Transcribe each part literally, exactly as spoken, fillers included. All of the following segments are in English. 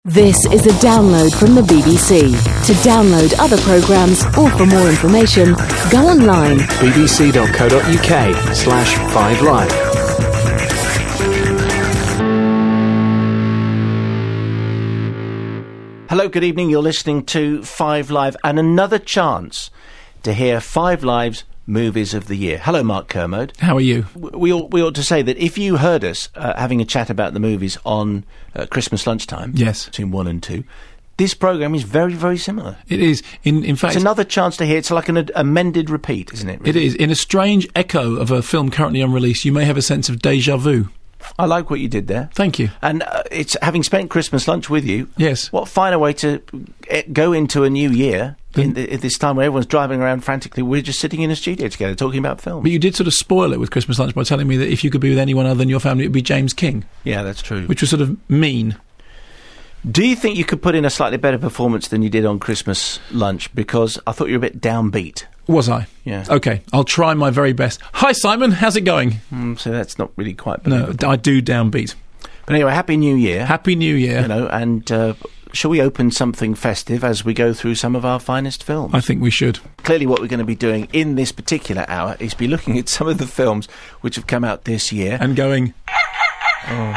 This is a download from the B B C. To download other programmes or for more information, go online. bbc.co.uk slash 5live. Hello, good evening. You're listening to five live and another chance to hear five Live's Movies of the Year. Hello, Mark Kermode. How are you? We ought, we ought to say that if you heard us uh, having a chat about the movies on uh, Christmas lunchtime, yes, between one and two, this programme is very, very similar. It is. In in fact, it's another chance to hear. It's like an ad- amended repeat, isn't it? Really? It is. In a strange echo of a film currently on release, you may have a sense of déjà vu. I like what you did there. Thank you. And uh, it's having spent Christmas lunch with you. Yes. What finer way to uh, go into a new year in the, at this time where everyone's driving around frantically. We're just sitting in a studio together talking about film. But you did sort of spoil it with Christmas lunch by telling me that if you could be with anyone other than your family, it would be James King. Yeah, that's true. Which was sort of mean. Do you think you could put in a slightly better performance than you did on Christmas lunch? Because I thought you were a bit downbeat. Was I? Yeah. OK, I'll try my very best. Hi, Simon. How's it going? Mm, so that's not really quite believable. No, I do downbeat. But anyway, Happy New Year. Happy New Year. You know, and uh, shall we open something festive as we go through some of our finest films? I think we should. Clearly what we're going to be doing in this particular hour is be looking at some of the films which have come out this year. And going... Oh.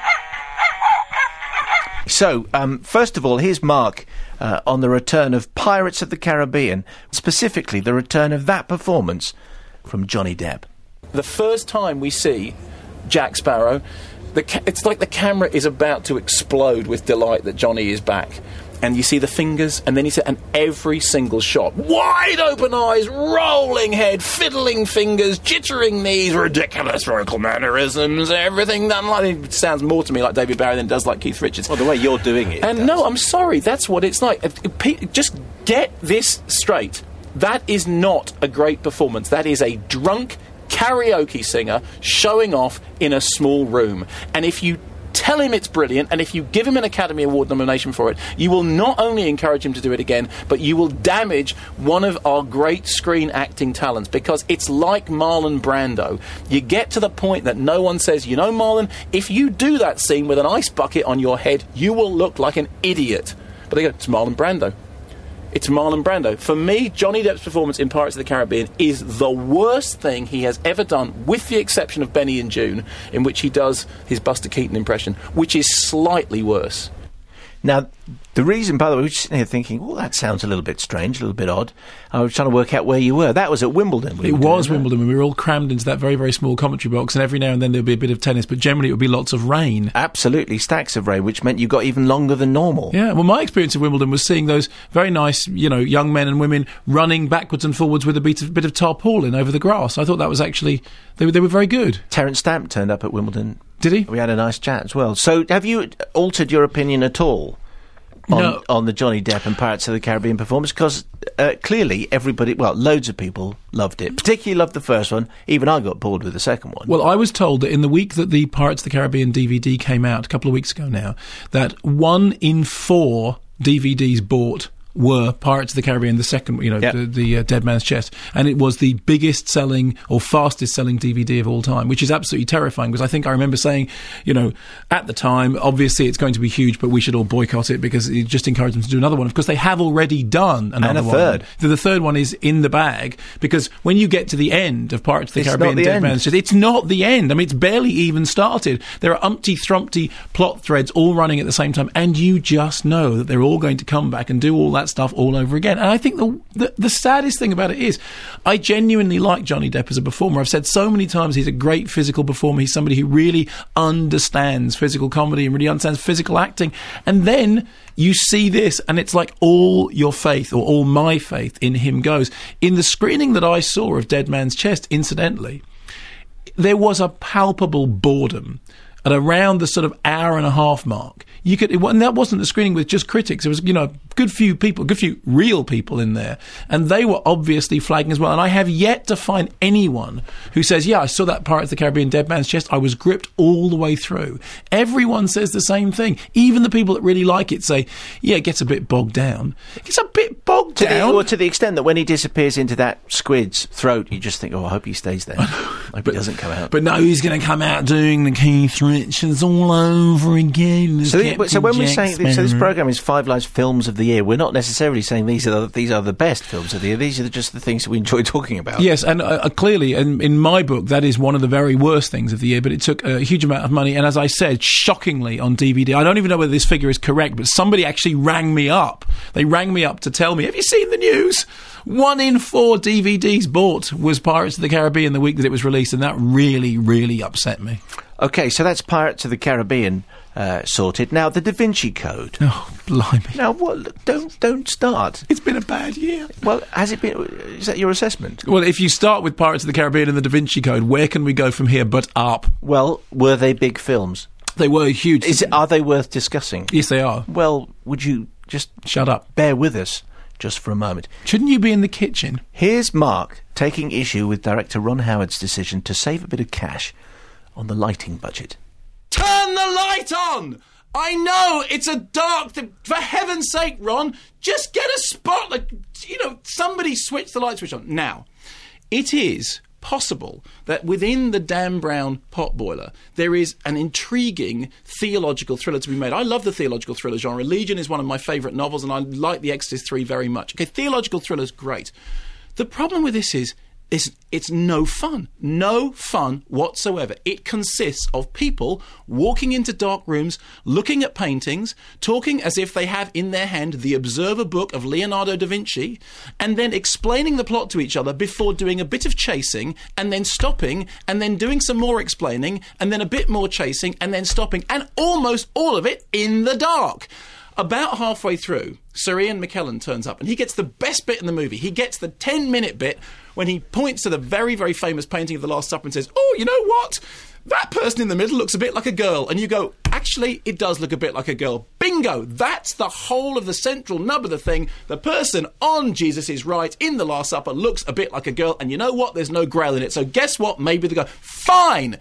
So, um, first of all, here's Mark uh, on the return of Pirates of the Caribbean, specifically the return of that performance from Johnny Depp. The first time we see Jack Sparrow, the ca- it's like the camera is about to explode with delight that Johnny is back. And you see the fingers, and then you see, and every single shot, wide open eyes, rolling head, fiddling fingers, jittering knees, ridiculous vocal mannerisms, everything done like, it sounds more to me like David Bowie than it does like Keith Richards. Well, the way you're doing it. And does. no, I'm sorry, that's what it's like. Just get this straight. That is not a great performance. That is a drunk karaoke singer showing off in a small room. And if you tell him it's brilliant, and if you give him an Academy Award nomination for it, you will not only encourage him to do it again, but you will damage one of our great screen acting talents, because it's like Marlon Brando. You get to the point that no one says, you know, Marlon, if you do that scene with an ice bucket on your head, you will look like an idiot. But they go, it's Marlon Brando. It's Marlon Brando. For me, Johnny Depp's performance in Pirates of the Caribbean is the worst thing he has ever done, with the exception of Benny and June, in which he does his Buster Keaton impression, which is slightly worse. Now, the reason, by the way, we were just sitting here thinking, oh, that sounds a little bit strange, a little bit odd. I was trying to work out where you were. That was at Wimbledon. It was Wimbledon, when we were all crammed into that very, very small commentary box, and every now and then there'd be a bit of tennis, but generally it would be lots of rain. Absolutely, stacks of rain, which meant you got even longer than normal. Yeah, well, my experience of Wimbledon was seeing those very nice, you know, young men and women running backwards and forwards with a bit of, bit of tarpaulin over the grass. I thought that was actually, they were, they were very good. Terence Stamp turned up at Wimbledon. Did he? We had a nice chat as well. So, have you altered your opinion at all on, no. on the Johnny Depp and Pirates of the Caribbean performance? Because uh, clearly everybody, well, loads of people loved it. Particularly loved the first one. Even I got bored with the second one. Well, I was told that in the week that the Pirates of the Caribbean D V D came out, a couple of weeks ago now, that one in four D V Ds bought were Pirates of the Caribbean, the second, you know, yep. the, the uh, Dead Man's Chest. And it was the biggest selling or fastest selling D V D of all time, which is absolutely terrifying, because I think I remember saying, you know, at the time, obviously it's going to be huge, but we should all boycott it because it just encouraged them to do another one. Of course, they have already done another and a one. third. The, the third one is in the bag, because when you get to the end of Pirates of the it's Caribbean, not the Dead end. Man's Chest, it's not the end. I mean, it's barely even started. There are umpty-thrumpty plot threads all running at the same time, and you just know that they're all going to come back and do all that stuff all over again. And I think the, the the saddest thing about it is I genuinely like Johnny Depp as a performer. I've said so many times he's a great physical performer. He's somebody who really understands physical comedy and really understands physical acting. And then you see this, and it's like all your faith, or all my faith in him goes. In the screening that I saw of Dead Man's Chest, incidentally, there was a palpable boredom at around the sort of hour and a half mark. You could, it, and that wasn't the screening with just critics. It was, you know, a good few people, good few real people in there, and they were obviously flagging as well. And I have yet to find anyone who says, yeah, I saw that Pirates of the Caribbean Dead Man's Chest, I was gripped all the way through. Everyone says the same thing. Even the people that really like it say, yeah, it gets a bit bogged down. It gets a bit bogged to down. The, or to the extent that when he disappears into that squid's throat, you just think, oh, I hope he stays there. Hope but, he doesn't come out. But no, he's going to come out doing the Keith Richards all over again. So, the, so when we're saying this, so this programme is Five Live's Films of the Year, we're not necessarily saying these are the, these are the best films of the year. These are just the things that we enjoy talking about. Yes, and uh, clearly, in, in my book, that is one of the very worst things of the year. But it took a huge amount of money, and as I said, shockingly on D V D. I don't even know whether this figure is correct, but somebody actually rang me up. They rang me up to tell me, "Have you seen the news? One in four D V Ds bought was Pirates of the Caribbean the week that it was released," and that really, really upset me. Okay, so that's Pirates of the Caribbean uh, sorted. Now, the Da Vinci Code. Oh, blimey. Now, what? Don't don't start. It's been a bad year. Well, has it been? Is that your assessment? Well, if you start with Pirates of the Caribbean and the Da Vinci Code, where can we go from here but up? Well, were they big films? They were huge. Is it, are they worth discussing? Yes, they are. Well, would you just shut up? Bear with us just for a moment. Shouldn't you be in the kitchen? Here's Mark taking issue with director Ron Howard's decision to save a bit of cash on the lighting budget. Turn the light on! I know it's a dark... Th- for heaven's sake, Ron, just get a spotlight. You know, somebody switch the light switch on. Now, it is possible that within the Dan Brown potboiler there is an intriguing theological thriller to be made. I love the theological thriller genre. Legion is one of my favourite novels, and I like The Exorcist three very much. Okay, theological thriller's great. The problem with this is It's, it's no fun. No fun whatsoever. It consists of people walking into dark rooms, looking at paintings, talking as if they have in their hand the Observer book of Leonardo da Vinci, and then explaining the plot to each other before doing a bit of chasing, and then stopping, and then doing some more explaining, and then a bit more chasing, and then stopping, and almost all of it in the dark. About halfway through, Sir Ian McKellen turns up, and he gets the best bit in the movie. He gets the ten-minute bit when he points to the very, very famous painting of the Last Supper and says, "Oh, you know what? That person in the middle looks a bit like a girl." And you go, actually, it does look a bit like a girl. Bingo! That's the whole of the central nub of the thing. The person on Jesus' right in the Last Supper looks a bit like a girl, and you know what? There's no grail in it. So guess what? Maybe they go, fine!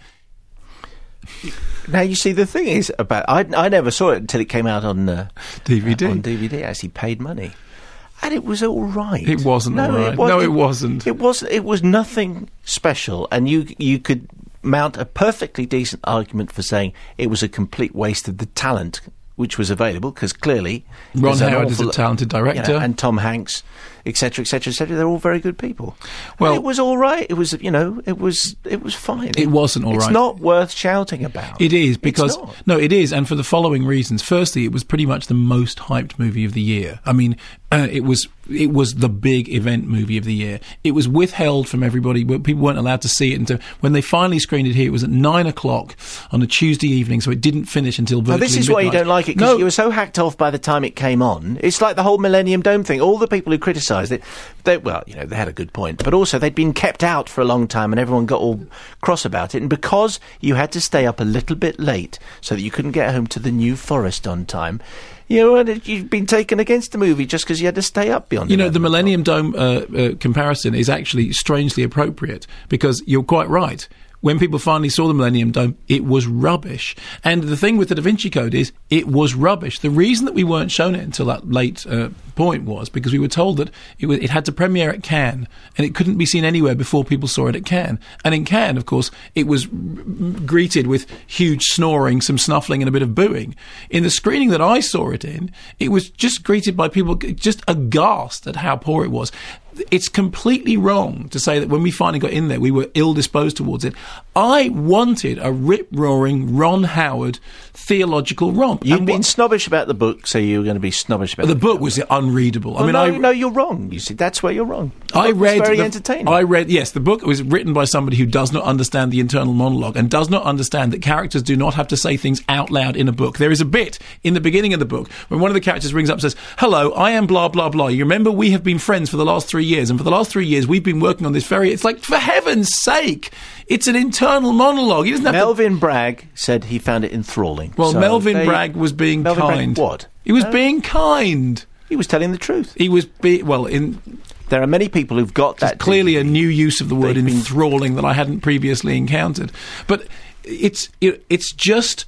Now, you see, the thing is about... I, I never saw it until it came out on... Uh, D V D. Uh, on D V D. I actually paid money. And it was all right. It wasn't no, all right. It was, no, it, it wasn't. It was. It was nothing special, and you you could mount a perfectly decent argument for saying it was a complete waste of the talent which was available, because clearly Ron Howard is a talented director, you know, and Tom Hanks, et cetera, et cetera, et cetera. They're all very good people. Well, and it was all right. It was, you know, it was it was fine. It wasn't all it's right. It's not worth shouting about. It is, because It's not. no, it is, and for the following reasons. Firstly, it was pretty much the most hyped movie of the year. I mean, uh, it was it was the big event movie of the year. It was withheld from everybody. People weren't allowed to see it until when they finally screened it here. It was at nine o'clock on a Tuesday evening, so it didn't finish until virtually Now, this is midnight. why you don't like it, because No. you were so hacked off by the time it came on. It's like the whole Millennium Dome thing. All the people who criticised it, they, well, you know, they had a good point, but also they'd been kept out for a long time and everyone got all cross about it. And because you had to stay up a little bit late so that you couldn't get home to the New Forest on time, you know, and you've been taken against the movie just because you had to stay up beyond. You know, the eleven o'clock. Millennium Dome uh, uh, comparison is actually strangely appropriate, because you're quite right. When people finally saw the Millennium Dome, it was rubbish. And the thing with the Da Vinci Code is, it was rubbish. The reason that we weren't shown it until that late uh, point was because we were told that it, was, it had to premiere at Cannes, and it couldn't be seen anywhere before people saw it at Cannes. And in Cannes, of course, it was r- r- greeted with huge snoring, some snuffling, and a bit of booing. In the screening that I saw it in, it was just greeted by people just aghast at how poor it was. It's completely wrong to say that when we finally got in there, we were ill-disposed towards it. I wanted a rip-roaring Ron Howard theological romp. You've And been what- snobbish about the book, so you were going to be snobbish about the the book was unreadable. Well, I mean, no, I no, you're wrong. You see, that's where you're wrong. The I book was read very the, entertaining. I read yes, the book was written by somebody who does not understand the internal monologue and does not understand that characters do not have to say things out loud in a book. There is a bit in the beginning of the book when one of the characters rings up and says, "Hello, I am blah blah blah. You remember we have been friends for the last three years, and for the last three years we've been working on this very." It's like, for heaven's sake, it's an internal monologue. He doesn't have Melvin to. Bragg said he found it enthralling. Well, So Melvin they- Bragg was being Melvin Bragg kind. what? He was No? being kind. He was telling the truth. He was be well in. There are many people who've got that. Clearly D V a D. new use of the word They've been- enthralling that I hadn't previously encountered. But it's it, it's just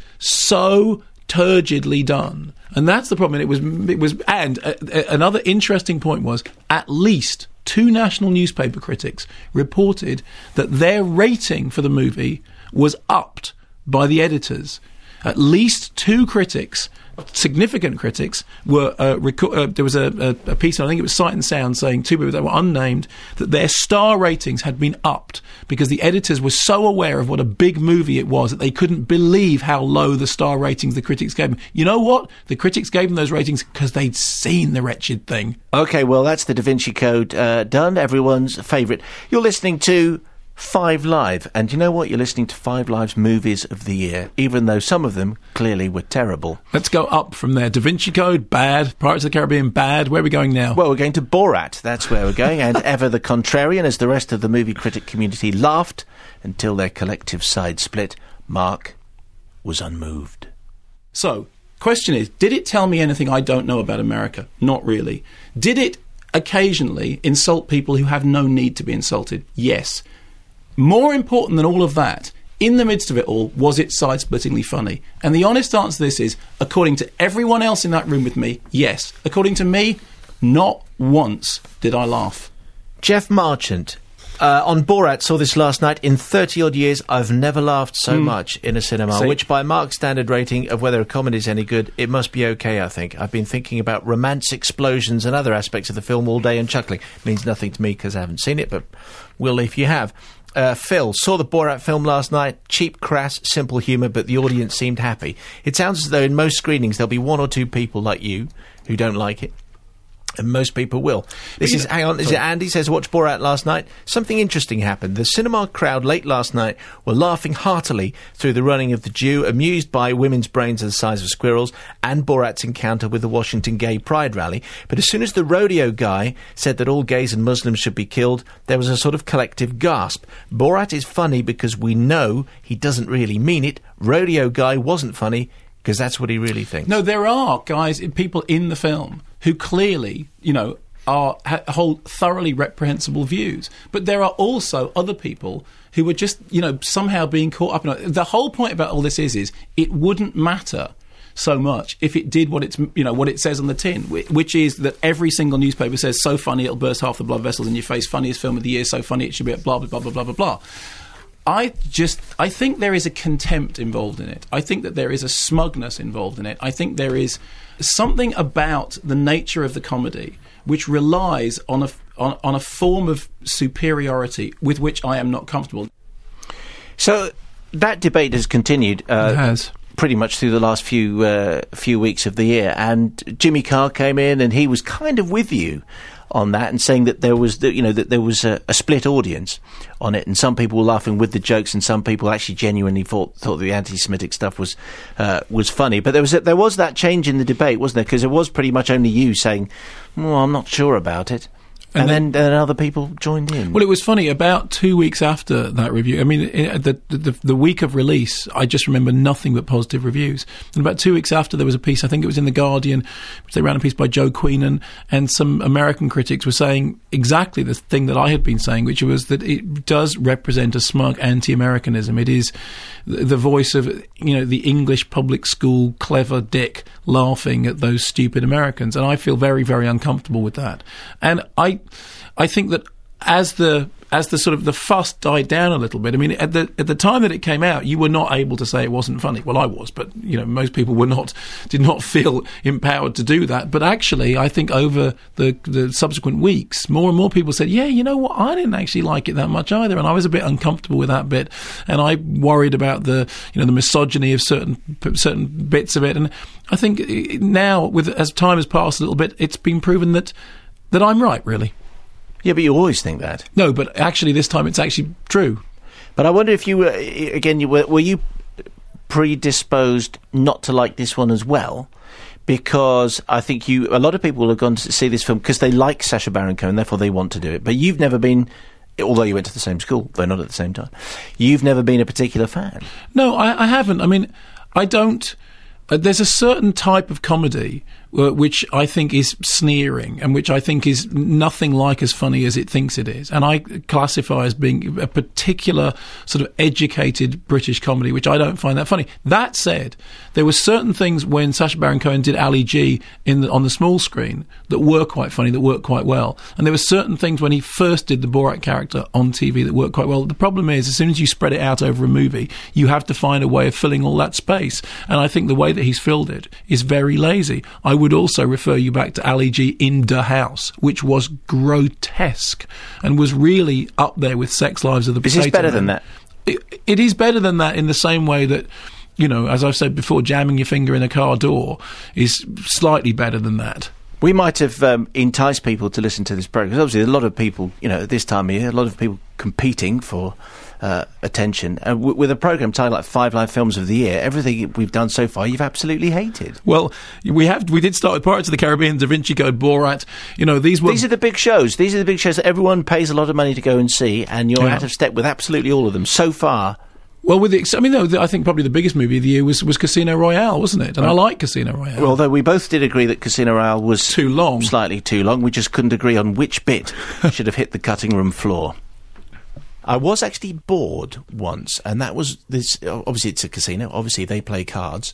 so turgidly done. And that's the problem. It was it was and uh, uh, another interesting point was at least two national newspaper critics reported that their rating for the movie was upped by the editors. At least two critics, significant critics, were uh, reco- uh, there was a, a, a piece, I think it was Sight and Sound, saying, two people that were unnamed, that their star ratings had been upped because the editors were so aware of what a big movie it was that they couldn't believe how low the star ratings the critics gave them. You know what? The critics gave them those ratings because they'd seen the wretched thing. OK, well, that's the Da Vinci Code uh, done, everyone's favourite. You're listening to Five Live, and you know what? You're listening to Five Live's movies of the year, even though some of them clearly were terrible. Let's go up from there. Da Vinci Code, bad. Pirates of the Caribbean, bad. Where are we going now? Well, we're going to Borat. That's where we're going. And ever the contrarian, as the rest of the movie critic community laughed until their collective side split, Mark was unmoved. So, question is, did it tell me anything I don't know about America? Not really. Did it occasionally insult people who have no need to be insulted? Yes. More important than all of that, in the midst of it all, was it side-splittingly funny? And the honest answer to this is, according to everyone else in that room with me, yes. According to me, not once did I laugh. Jeff Marchant, uh, on Borat, saw this last night. In thirty-odd years, I've never laughed so mm. much in a cinema, See? which by Mark's standard rating of whether a comedy is any good, it must be okay, I think. I've been thinking about romance, explosions and other aspects of the film all day and chuckling. Means nothing to me because I haven't seen it, but will if you have. Uh, Phil, saw the Borat film last night. Cheap, crass, simple humour, but the audience seemed happy. It sounds as though in most screenings there'll be one or two people like you who don't like it. And most people will. This is, hang on, is it Andy says, watch Borat last night. Something interesting happened. The cinema crowd late last night were laughing heartily through the running of the Jew, amused by women's brains the size of squirrels, and Borat's encounter with the Washington Gay Pride rally. But as soon as the rodeo guy said that all gays and Muslims should be killed, there was a sort of collective gasp. Borat is funny because we know he doesn't really mean it. Rodeo guy wasn't funny because that's what he really thinks. No, there are guys, people in the film who clearly, you know, are ha- hold thoroughly reprehensible views. But there are also other people who were just, you know, somehow being caught up in it. The whole point about all this is, is it wouldn't matter so much if it did what it's, you know, what it says on the tin, which is that every single newspaper says, so funny it'll burst half the blood vessels in your face, funniest film of the year, so funny it should be, blah, blah, blah, blah, blah, blah, blah. I just, I think there is a contempt involved in it. I think that there is a smugness involved in it. I think there is something about the nature of the comedy which relies on a, on, on a form of superiority with which I am not comfortable. So that debate has continued. Uh, it has. Pretty much through the last few uh, few weeks of the year. And Jimmy Carr came in and he was kind of with you on that and saying that there was, the, you know, that there was a, a split audience on it, and some people were laughing with the jokes, and some people actually genuinely thought thought the anti-Semitic stuff was uh, was funny. But there was a, there was that change in the debate, wasn't there? Because it was pretty much only you saying, "Well, I'm not sure about it." And, and then, then other people joined in. Well, it was funny. About two weeks after that review, I mean, it, the, the the week of release, I just remember nothing but positive reviews. And about two weeks after, there was a piece, I think it was in The Guardian, which they ran a piece by Joe Queenan, and some American critics were saying exactly the thing that I had been saying, which was that it does represent a smug anti-Americanism. It is the voice of, you know, the English public school clever dick laughing at those stupid Americans. And I feel very, very uncomfortable with that. And I I think that as the as the sort of the fuss died down a little bit, I mean, at the at the time that it came out, you were not able to say it wasn't funny. Well, I was, but you know, most people were not, did not feel empowered to do that. But actually, I think over the the subsequent weeks, more and more people said, yeah, you know what, I didn't actually like it that much either, and I was a bit uncomfortable with that bit, and I worried about the you know the misogyny of certain certain bits of it. And I think now, with as time has passed a little bit, it's been proven that that I'm right, really. Yeah, but you always think that. No, but actually this time it's actually true. But I wonder if you were, again, you were, were you predisposed not to like this one as well? Because I think you, a lot of people have gone to see this film because they like Sacha Baron Cohen, therefore they want to do it. But you've never been, although you went to the same school, though not at the same time, you've never been a particular fan. No, I, I haven't. I mean, I don't... Uh, there's a certain type of comedy uh, which I think is sneering and which I think is nothing like as funny as it thinks it is. And I classify as being a particular sort of educated British comedy, which I don't find that funny. That said, there were certain things when Sacha Baron Cohen did Ali G in the, on the small screen that were quite funny, that worked quite well. And there were certain things when he first did the Borat character on T V that worked quite well. The problem is, as soon as you spread it out over a movie, you have to find a way of filling all that space. And I think the way that he's filled it is very lazy. I would also refer you back to Ali G in The House, which was grotesque and was really up there with Sex Lives of the Potato Is this better Man. than that? It, it is better than that in the same way that, you know, as I've said before, jamming your finger in a car door is slightly better than that. We might have um, enticed people to listen to this program, because obviously a lot of people, you know, at this time of year, a lot of people competing for uh, attention. And w- with a program titled like Five Live Films of the Year, everything we've done so far you've absolutely hated. Well, we have we did start with Pirates of the Caribbean, Da Vinci Code, Borat. You know, these were These are the big shows. These are the big shows that everyone pays a lot of money to go and see, and you're Yeah. out of step with absolutely all of them so far. well, with the ex- I mean, no, the, I think probably the biggest movie of the year was, was Casino Royale, wasn't it? And I like Casino Royale. Well, although we both did agree that Casino Royale was Too long. slightly too long, we just couldn't agree on which bit should have hit the cutting room floor. I was actually bored once, and that was this. Obviously, it's a casino. Obviously, they play cards,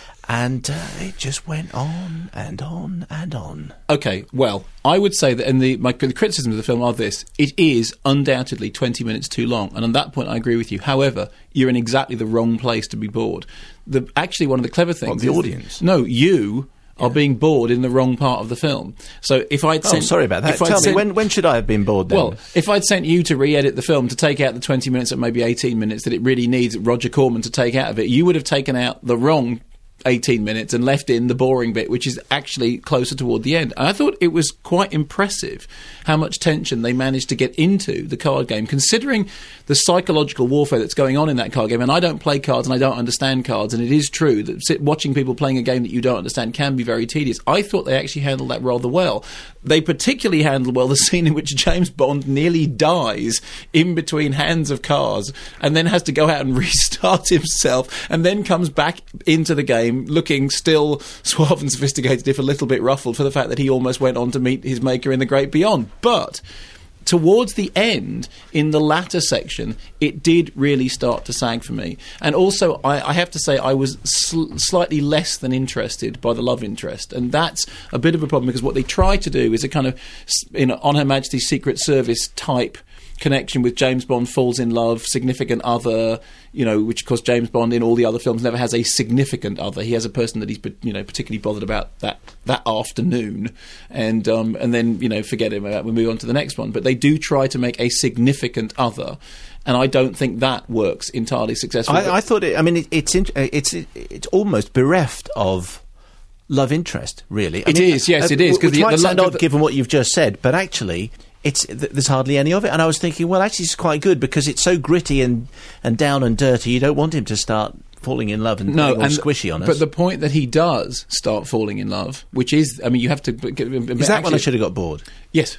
and uh, it just went on and on and on. Okay, well, I would say that, and the my the criticisms of the film are this: it is undoubtedly twenty minutes too long, and on that point, I agree with you. However, you're in exactly the wrong place to be bored. The actually one of the clever things, What, the is- audience? No, you. Are being bored in the wrong part of the film. So if I'd Oh, sent, sorry about that. if I'd Tell me, sent- when when should I have been bored then? Well, if I'd sent you to re-edit the film to take out the twenty minutes or maybe eighteen minutes that it really needs Roger Corman to take out of it, you would have taken out the wrong eighteen minutes and left in the boring bit, which is actually closer toward the end. And I thought it was quite impressive how much tension they managed to get into the card game, considering the psychological warfare that's going on in that card game. And I don't play cards and I don't understand cards, and it is true that sit, watching people playing a game that you don't understand can be very tedious. I thought they actually handled that rather well. They particularly handled well the scene in which James Bond nearly dies in between hands of cards and then has to go out and restart himself, and then comes back into the game looking still suave and sophisticated, if a little bit ruffled, for the fact that he almost went on to meet his maker in the great beyond. But towards the end, in the latter section, it did really start to sag for me. And also, I, I have to say, I was sl- slightly less than interested by the love interest. And that's a bit of a problem, because what they try to do is a kind of, you know, On Her Majesty's Secret Service type connection with James Bond falls in love, significant other, you know, which of course James Bond in all the other films never has a significant other. He has a person that he's, you know, particularly bothered about that that afternoon, and um, and then, you know, forget him about. We move on to the next one. But they do try to make a significant other, and I don't think that works entirely successfully. I, I thought it. I mean, it, it's in, it's it's almost bereft of love interest, really. I It mean, is, yes, it is, 'cause Which the- might the sound lo- odd the- given what you've just said, but actually, it's th- there's hardly any of it. And I was thinking, well, actually, it's quite good because it's so gritty and and down and dirty. You don't want him to start falling in love and No, getting all and squishy on us. but the point that he does start falling in love, which is, I mean, you have to. is that when I should have got bored? Yes.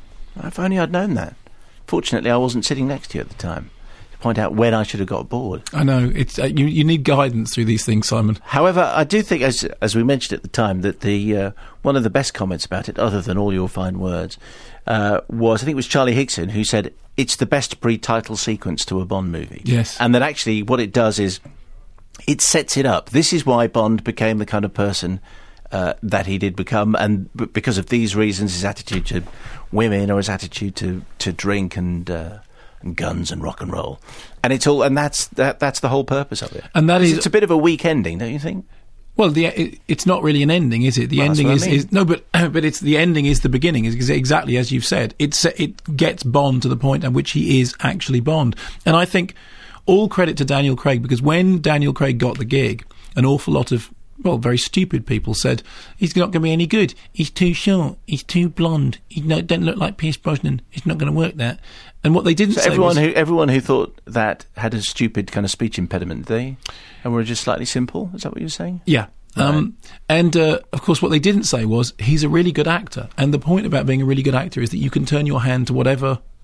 If only I'd known that. Fortunately, I wasn't sitting next to you at the time to point out when I should have got bored. I know it's uh, you. You need guidance through these things, Simon. However, I do think, as as we mentioned at the time, that the uh, one of the best comments about it, other than all your fine words, uh, was I think it was Charlie Higson who said it's the best pre-title sequence to a Bond movie. Yes. And that actually what it does is it sets it up. This is why Bond became the kind of person uh, that he did become, and b- because of these reasons, his attitude to women or his attitude to, to drink and uh, and guns and rock and roll, and it's all, and that's that that's the whole purpose of it. And that is- it's a bit of a weak ending, don't you think? Well, the, it, it's not really an ending, is it? The Well, that's ending what I is, mean. is no, but but it's the ending is the beginning. Is exactly as you've said. It's it gets Bond to the point at which he is actually Bond, and I think all credit to Daniel Craig, because when Daniel Craig got the gig, an awful lot of well, very stupid people said he's not going to be any good. He's too short. He's too blonde. He no, doesn't look like Pierce Brosnan. It's not going to work. That. And what they didn't So say everyone was, who everyone who thought that had a stupid kind of speech impediment, they and were just slightly simple. Is that what you're saying? yeah. Um, and uh, of course, what they didn't say was he's a really good actor. And the point about being a really good actor is that you can turn your hand to whatever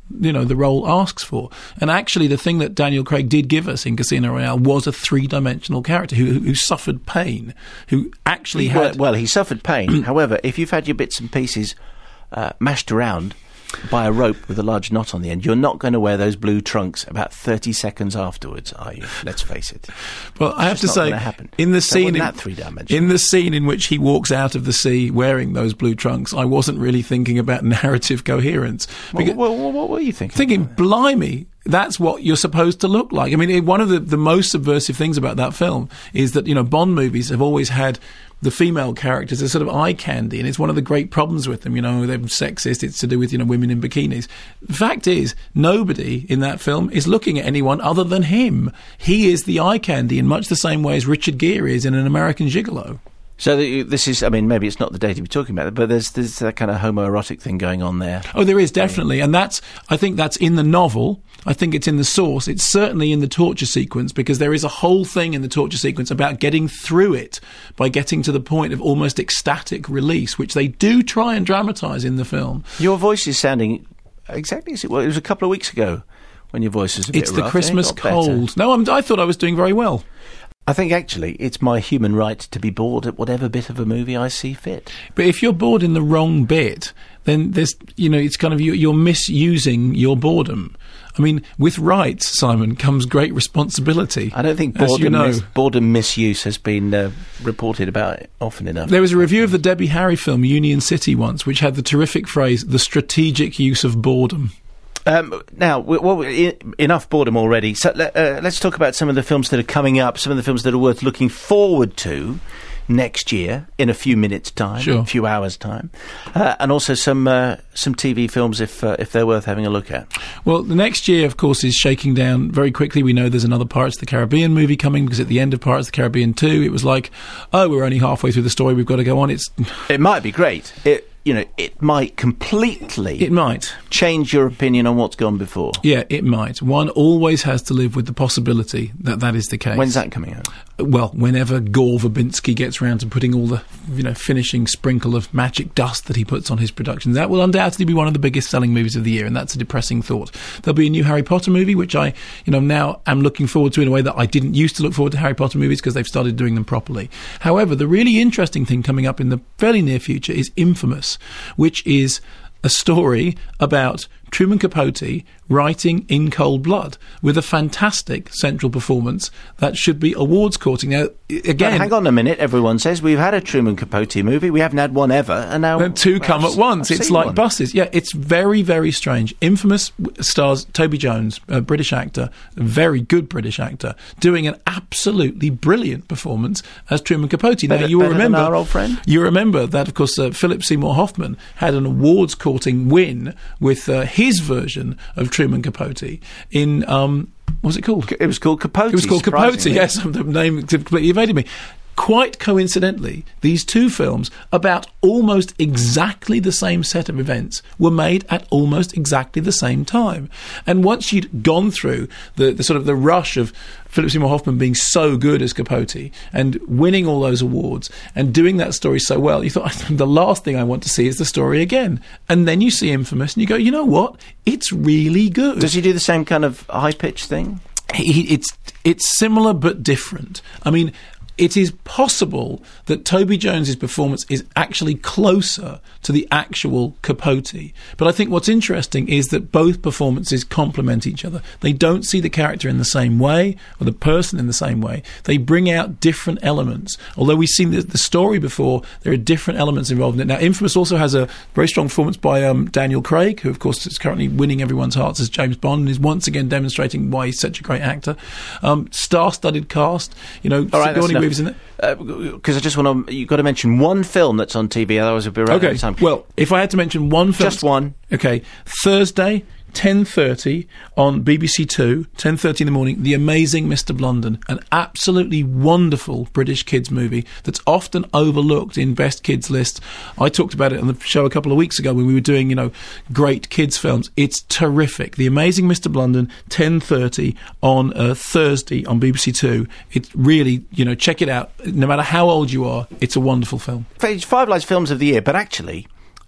you know, the role asks for. And actually, the thing that Daniel Craig did give us in Casino Royale was a three-dimensional character who, who, who suffered pain, who actually well, had... Well, he suffered pain. However, if you've had your bits and pieces uh, mashed around by a rope with a large knot on the end, you're not going to wear those blue trunks about thirty seconds afterwards, are you? Let's face it. Well, I have to say, in the scene in, in the scene in which he walks out of the sea wearing those blue trunks, I wasn't really thinking about narrative coherence. Well, well, well, what were you thinking? Thinking, blimey, that's what you're supposed to look like. I mean, it, one of the, the most subversive things about that film is that, you know, Bond movies have always had the female characters as sort of eye candy, and it's one of the great problems with them. You know, they're sexist. It's to do with, you know, women in bikinis. The fact is, nobody in that film is looking at anyone other than him. He is the eye candy in much the same way as Richard Gere is in An American Gigolo. So the, this is, I mean, maybe it's not the date to be talking about it, but there's, there's that kind of homoerotic thing going on there. Oh, there is, definitely. And that's, I think that's in the novel. I think it's in the source. It's certainly in the torture sequence, because there is a whole thing in the torture sequence about getting through it by getting to the point of almost ecstatic release, which they do try and dramatise in the film. Your voice is sounding exactly as it was. It was a couple of weeks ago when your voice was a bit rough. It's the Christmas cold. Better. No, I'm, I thought I was doing very well. I think, actually, it's my human right to be bored at whatever bit of a movie I see fit. But if you're bored in the wrong bit, then there's, you know, it's kind of, you, you're misusing your boredom. I mean, with rights, Simon, comes great responsibility. I don't think boredom, you know. mis- boredom misuse has been uh, reported about often enough. There was a review of the Debbie Harry film Union City once, which had the terrific phrase, the strategic use of boredom. Um, now, we, well, I- enough boredom already. So uh, let's talk about some of the films that are coming up, some of the films that are worth looking forward to next year in a few minutes' time, sure. a few hours' time, uh, and also some uh, some T V films if uh, if they're worth having a look at. Well, the next year, of course, is shaking down very quickly. We know there's another Pirates of the Caribbean movie coming, because at the end of Pirates of the Caribbean two, it was like, oh, we're only halfway through the story, we've got to go on. It's It might be great. It You know, it might completely... It might. ...change your opinion on what's gone before. Yeah, it might. One always has to live with the possibility that that is the case. When's that coming out? Well, whenever Gore Verbinski gets round to putting all the, you know, finishing sprinkle of magic dust that he puts on his productions. That will undoubtedly be one of the biggest selling movies of the year, and that's a depressing thought. There'll be a new Harry Potter movie, which I, you know, now am looking forward to in a way that I didn't used to look forward to Harry Potter movies, because they've started doing them properly. However, the really interesting thing coming up in the fairly near future is Infamous, which is a story about Truman Capote writing in cold blood with a fantastic central performance that should be awards courting. Now, again... But hang on a minute, everyone says. We've had a Truman Capote movie. We haven't had one ever, and now... Then two come I've, at once. I've it's like one. buses. Yeah, it's very, very strange. Infamous stars Toby Jones, a British actor, a very good British actor, doing an absolutely brilliant performance as Truman Capote. Better, now, you better remember... than our old friend? You remember that, of course, uh, Philip Seymour Hoffman had an awards courting win with uh, his version of Truman Capote in... Um, what was it called? It was called Capote. It was called Capote, yes. The name completely evaded me. Quite coincidentally, these two films, about almost exactly the same set of events, were made at almost exactly the same time. And once you'd gone through the, the sort of the rush of Philip Seymour Hoffman being so good as Capote and winning all those awards and doing that story so well, you thought, the last thing I want to see is the story again. And then you see Infamous and you go, you know what? It's really good. Does he do the same kind of high-pitched thing? He, it's it's similar but different. I mean... It is possible that Toby Jones's performance is actually closer to the actual Capote. But I think what's interesting is that both performances complement each other. They don't see the character in the same way, or the person in the same way. They bring out different elements. Although we've seen the, the story before, there are different elements involved in it. Now, Infamous also has a very strong performance by um, Daniel Craig, who, of course, is currentently winning everyone's hearts as James Bond, and is once again demonstrating why he's such a great actor. Um, star-studded cast. You know, All right, Sigourney that's Weaver's in it. Because uh, I just want to... You've got to mention one film that's on T V, otherwise we'll be right okay. out of time. Well, if I had to mention one film... Just one. Okay. Thursday, ten thirty on B B C Two, ten thirty in the morning, The Amazing Mister Blunden, an absolutely wonderful British kids movie that's often overlooked in best kids lists. I talked about it on the show a couple of weeks ago when we were doing, you know, great kids films. It's terrific. The Amazing Mister Blunden, ten thirty on uh, Thursday on B B C Two. It's really, you know, check it out. No matter how old you are, it's a wonderful film. It's Five Lights Films of the Year, but actually...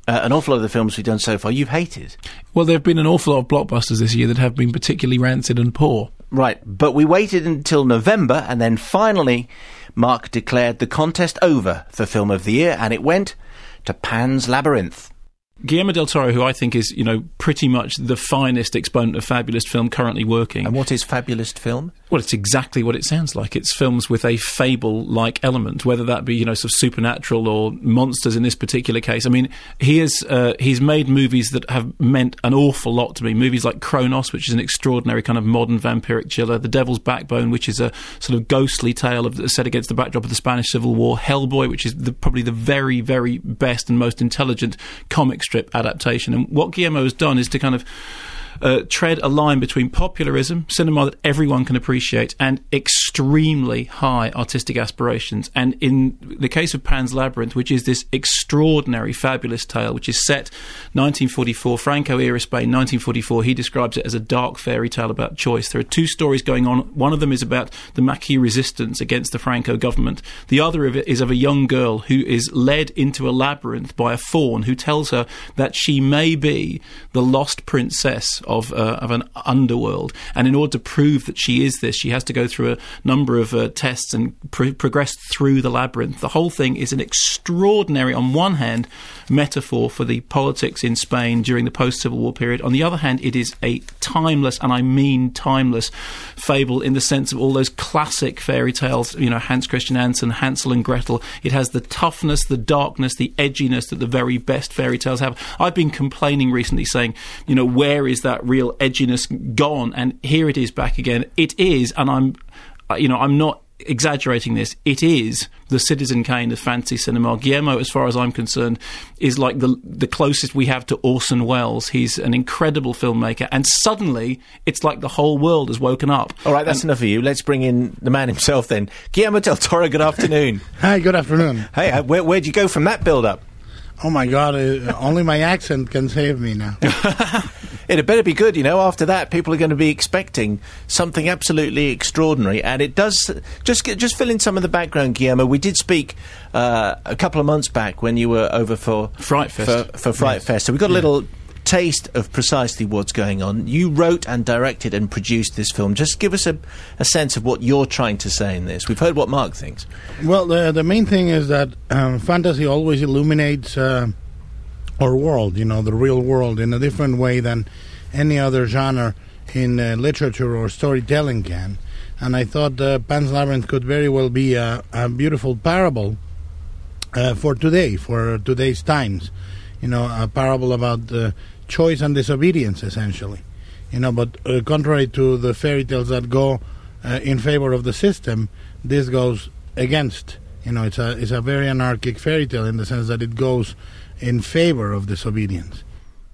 uh, an awful lot of the films we've done so far you've hated. Well, there have been an awful lot of blockbusters this year that have been particularly rancid and poor. Right, but we waited until November, and then finally Mark declared the contest over for Film of the Year, and it went to Pan's Labyrinth. Guillermo del Toro, who I think is, you know, pretty much the finest exponent of fabulist film currently working. And what is fabulist film? Well, it's exactly what it sounds like. It's films with a fable-like element, whether that be, you know, sort of supernatural or monsters in this particular case. I mean, he has, uh, he's made movies that have meant an awful lot to me. Movies like Kronos, which is an extraordinary kind of modern vampiric chiller. The Devil's Backbone, which is a sort of ghostly tale of, set against the backdrop of the Spanish Civil War. Hellboy, which is the, probably the very, very best and most intelligent comic strip adaptation. And what Guillermo has done is to kind of Uh, tread a line between popularism, cinema that everyone can appreciate, and extremely high artistic aspirations. And in the case of Pan's Labyrinth, which is this extraordinary, fabulous tale, which is set nineteen forty-four, Franco-era Spain, nineteen forty-four, he describes it as a dark fairy tale about choice. There are two stories going on. One of them is about the Maquis resistance against the Franco government. The other of it is of a young girl who is led into a labyrinth by a faun who tells her that she may be the lost princess of uh, of an underworld, and in order to prove that she is this, she has to go through a number of uh, tests and pr- progress through the labyrinth. The whole thing is an extraordinary, on one hand, metaphor for the politics in Spain during the post-Civil War period. On the other hand, it is a timeless, and I mean timeless, fable in the sense of all those classic fairy tales, you know, Hans Christian Andersen, Hansel and Gretel. It has the toughness, the darkness, the edginess that the very best fairy tales have. I've been complaining recently saying, you know, where is that real edginess gone? And here it is back again. It is, and I'm, you know, I'm not exaggerating this, it is the Citizen Kane of fantasy cinema. Guillermo, as far as I'm concerned, is like the the closest we have to Orson Welles. He's an incredible filmmaker, and suddenly it's like the whole world has woken up. All right, that's and, enough of you. Let's bring in the man himself then. Guillermo del Toro, good afternoon. Hi, good afternoon. Hey, uh, where, where'd you go from that build-up? Oh my God, uh, only my accent can save me now. It had better be good, you know. After that, people are going to be expecting something absolutely extraordinary, and it does. Just just fill in some of the background, Guillermo. We did speak uh, a couple of months back when you were over for Fright Fest. For, for Fright yes. Fest, so we got a yeah. little taste of precisely what's going on. You wrote and directed and produced this film. Just give us a, a sense of what you're trying to say in this. We've heard what Mark thinks. Well, the the main thing is that um, fantasy always illuminates uh, our world, you know, the real world, in a different way than any other genre in uh, literature or storytelling can. And I thought uh, Pan's Labyrinth could very well be a, a beautiful parable uh, for today, for today's times. You know, a parable about uh, choice and disobedience, essentially. You know, but uh, contrary to the fairy tales that go uh, in favor of the system, this goes against. You know, it's a it's a very anarchic fairy tale in the sense that it goes in favor of disobedience.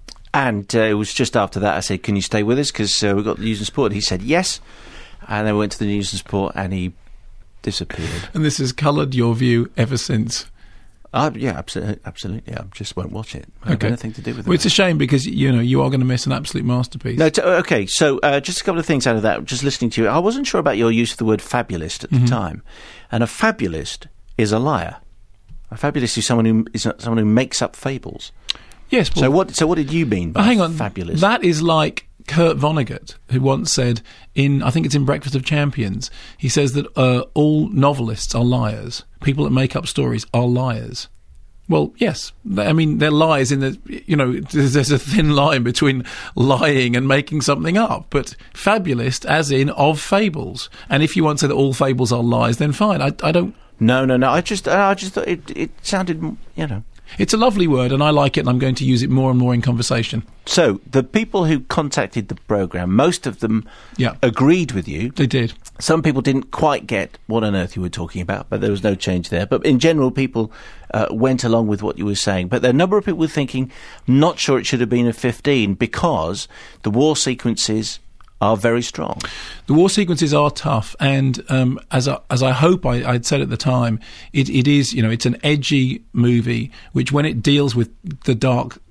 And uh, it was just after that I said, can you stay with us? Because uh, we got the news and sport. He said yes. And then we went to the news and sport and he disappeared. And this has coloured your view ever since. Uh, yeah, absolutely. Absolutely. I just won't watch it. I okay. have nothing to do with it. Well, it's a shame because, you know, you are going to miss an absolute masterpiece. No, t- okay, so uh, just a couple of things out of that. Just listening to you, I wasn't sure about your use of the word fabulist at mm-hmm. the time. And a fabulist is a liar. A fabulist is someone who is someone who makes up fables. Yes. Well, so what? So what did you mean by oh, hang on. fabulist? That is like Kurt Vonnegut, who once said in, I think it's in Breakfast of Champions, he says that uh, all novelists are liars. People that make up stories are liars. Well, yes. I mean, they're lies in the, you know, there's, there's a thin line between lying and making something up. But fabulist, as in of fables. And if you want to say that all fables are lies, then fine. I, I don't. No, no, no. I just, I just thought it, it sounded, you know. It's a lovely word, and I like it, and I'm going to use it more and more in conversation. So, the people who contacted the programme, most of them yeah. agreed with you. They did. Some people didn't quite get what on earth you were talking about, but there was no change there. But in general, people uh, went along with what you were saying. But there are a number of people thinking, not sure it should have been a fifteen, because the war sequences are very strong. The war sequences are tough, and um, as I, as I hope I, I'd said at the time, it, it is, you know, it's an edgy movie which, when it deals with the dark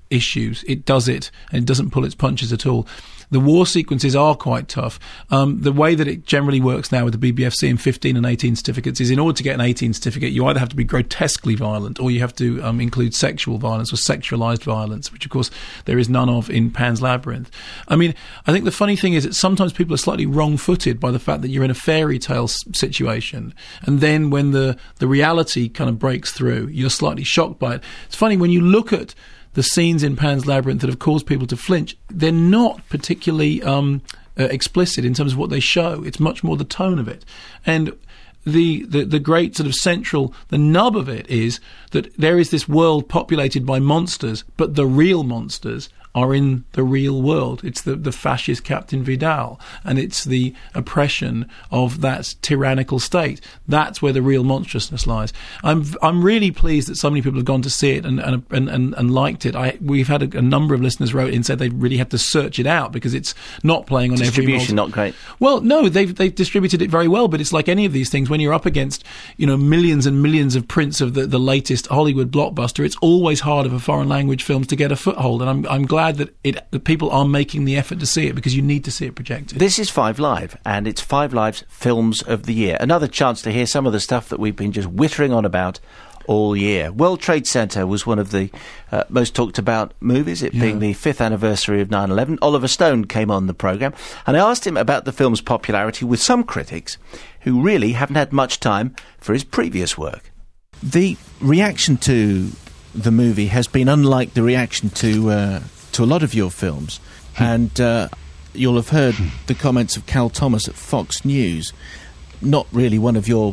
issues. It does it, and it doesn't pull its punches at all. The war sequences are quite tough. Um, the way that it generally works now with the B B F C and fifteen and eighteen certificates is, in order to get an eighteen certificate, you either have to be grotesquely violent or you have to um, include sexual violence or sexualized violence, which of course there is none of in Pan's Labyrinth. I mean, I think the funny thing is that sometimes people are slightly wrong-footed by the fact that you're in a fairy tale s- situation, and then when the, the reality kind of breaks through, you're slightly shocked by it. It's funny, when you look at the scenes in Pan's Labyrinth that have caused people to flinch, they're not particularly um, uh, explicit in terms of what they show. It's much more the tone of it. And the, the, the great sort of central, the nub of it is that there is this world populated by monsters, but the real monsters are in the real world. It's the, the fascist Captain Vidal, and it's the oppression of that tyrannical state. That's where the real monstrousness lies. I'm I'm really pleased that so many people have gone to see it and and and, and, and liked it. I, we've had a, a number of listeners wrote in and said they really had to search it out because it's not playing on every distribution. Not great. Well, no, they've they've distributed it very well, but it's like any of these things. When you're up against, you know, millions and millions of prints of the, the latest Hollywood blockbuster, it's always harder for foreign language films to get a foothold. And I'm I'm glad that it that people are making the effort to see it, because you need to see it projected. This is Five Live, and it's Five Live's Films of the Year. Another chance to hear some of the stuff that we've been just whittering on about all year. World Trade Center was one of the uh, most talked about movies, it yeah. being the fifth anniversary of nine eleven. Oliver Stone came on the programme, and I asked him about the film's popularity with some critics who really haven't had much time for his previous work. The reaction to the movie has been unlike the reaction to uh, to a lot of your films, and uh, you'll have heard the comments of Cal Thomas at Fox News, not really one of your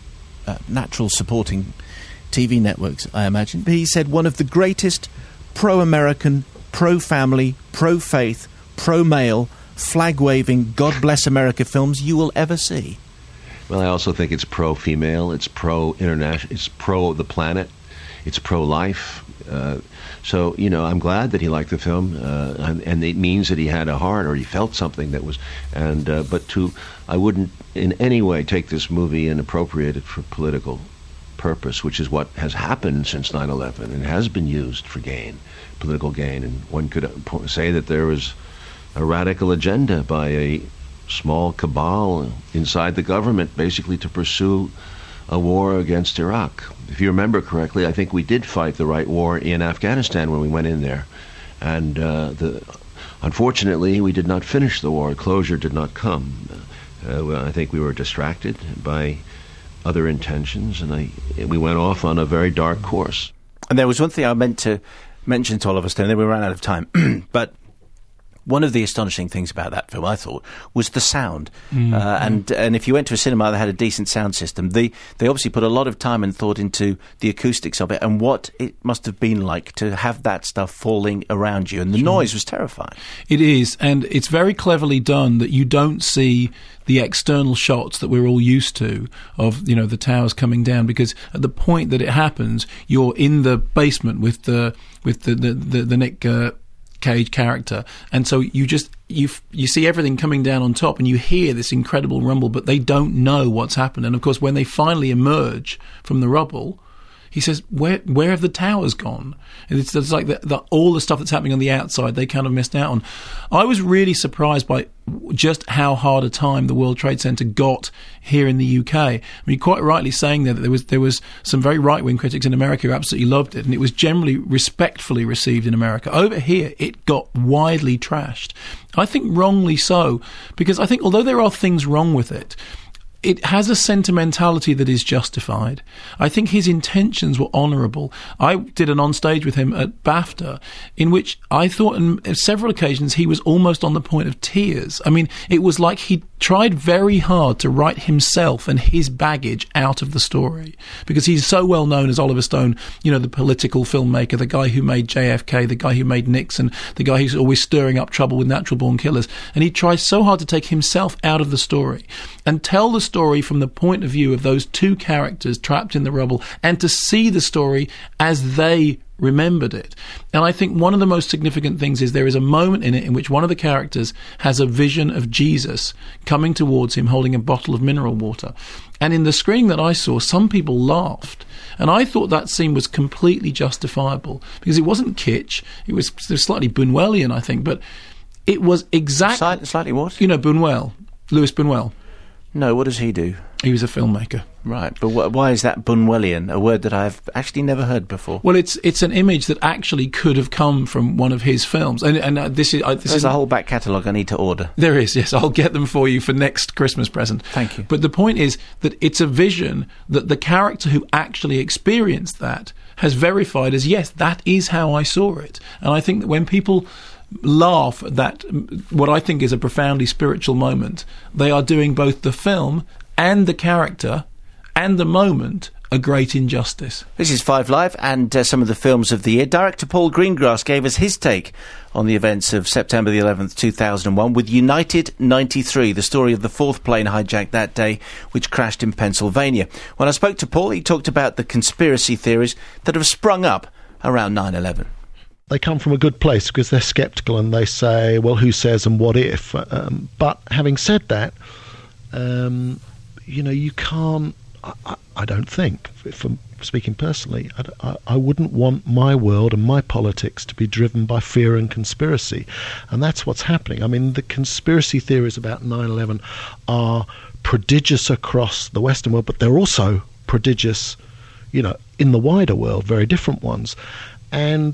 uh, natural supporting T V networks, I imagine, but he said one of the greatest pro-American, pro-family, pro-faith, pro-male, flag-waving, God bless America films you will ever see. Well, I also think it's pro-female, it's pro-international, it's pro-the planet, it's pro-life. Uh, so, you know, I'm glad that he liked the film, uh, and, and it means that he had a heart, or he felt something that was, and uh, but to, I wouldn't in any way take this movie and appropriate it for political purpose, which is what has happened since nine eleven and has been used for gain, political gain. And one could say that there was a radical agenda by a small cabal inside the government, basically to pursue a war against Iraq. If you remember correctly, I think we did fight the right war in Afghanistan when we went in there. And uh, the, unfortunately, we did not finish the war. Closure did not come. Uh, well, I think we were distracted by other intentions, and I, we went off on a very dark course. And there was one thing I meant to mention to Oliver Stone, then we ran out of time, but one of the astonishing things about that film, I thought, was the sound. Mm-hmm. Uh, and and if you went to a cinema that had a decent sound system, they, they obviously put a lot of time and thought into the acoustics of it and what it must have been like to have that stuff falling around you. And the sure. noise was terrifying. It is, and it's very cleverly done that you don't see the external shots that we're all used to of, you know, the towers coming down, because at the point that it happens, you're in the basement with the with the the, the, the Nick uh, Cage character, and so you just you you see everything coming down on top, and you hear this incredible rumble, but they don't know what's happened. And of course, when they finally emerge from the rubble, he says, "Where where have the towers gone?" And it's, it's like the, the, all the stuff that's happening on the outside, they kind of missed out on. I was really surprised by just how hard a time the World Trade Center got here in the U K. I mean, quite rightly saying there that there was there was some very right-wing critics in America who absolutely loved it, and it was generally respectfully received in America. Over here, it got widely trashed. I think wrongly so, because I think although there are things wrong with it, it has a sentimentality that is justified. I think his intentions were honourable. I did an onstage with him at BAFTA in which I thought on several occasions he was almost on the point of tears. I mean, it was like he tried very hard to write himself and his baggage out of the story, because he's so well known as Oliver Stone, you know, the political filmmaker, the guy who made J F K, the guy who made Nixon, the guy who's always stirring up trouble with natural born killers. And he tries so hard to take himself out of the story and tell the story from the point of view of those two characters trapped in the rubble, and to see the story as they remembered it. And I think one of the most significant things is there is a moment in it in which one of the characters has a vision of Jesus coming towards him holding a bottle of mineral water. And in the screening that I saw, some people laughed. And I thought that scene was completely justifiable because it wasn't kitsch. It was, it was slightly Buñuelian, I think, but it was exactly... Slightly, slightly what? You know Buñuel, Louis Buñuel. No, what does he do? He was a filmmaker. Right, but wh- why is that Buñuelian, a word that I've actually never heard before? Well, it's it's an image that actually could have come from one of his films, and and uh, this is uh, this There's is a whole back catalogue I need to order. There is, yes, I'll get them for you for next Christmas present. Thank you. But the point is that it's a vision that the character who actually experienced that has verified as yes, that is how I saw it, and I think that when people laugh at that, what I think is a profoundly spiritual moment, they are doing both the film and the character and the moment a great injustice. This is Five Live and uh, some of the films of the year. Director Paul Greengrass gave us his take on the events of September the eleventh, two thousand one with United ninety-three, the story of the fourth plane hijacked that day, which crashed in Pennsylvania. When I spoke to Paul, he talked about the conspiracy theories that have sprung up around nine eleven. They come from a good place because they're sceptical and they say, well, who says and what if? Um, but having said that, um, you know, you can't, I, I don't think, from speaking personally, I, I wouldn't want my world and my politics to be driven by fear and conspiracy. And that's what's happening. I mean, the conspiracy theories about nine eleven are prodigious across the Western world, but they're also prodigious, you know, in the wider world, very different ones. And